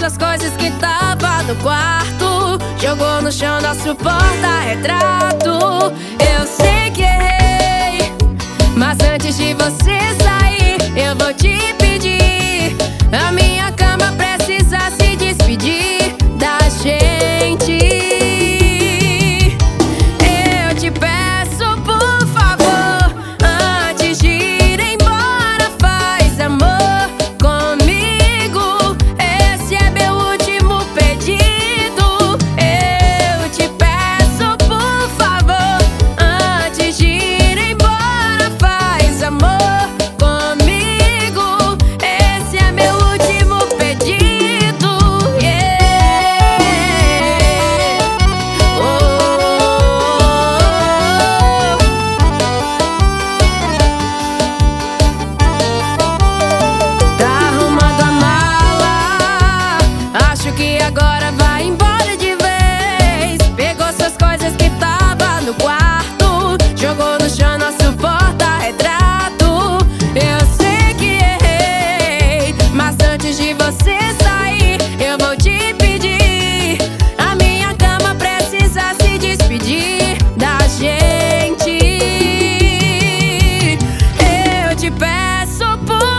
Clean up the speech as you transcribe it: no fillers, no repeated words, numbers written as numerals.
suas coisas que tava no quarto, jogou no chão nosso porta-retrato. Eu sei que errei, mas antes de você sair, eu vou te pedir. A minha cama precisa se despedir da gente. Eu te peço, por favor, antes de ir embora, faz amor comigo. Esse é meu último pedido. Eu te peço, por favor, antes de ir embora, faz amor comigo. Esse é meu último pedido. Tá arrumando a mala, acho que agora vai embora de vez. Pegou suas coisas que tava no quarto, jogou no chão nosso porta-retrato. Eu sei que errei, mas antes de você sair, eu vou te pedir. A minha cama precisa se despedir da gente. Eu te peço, por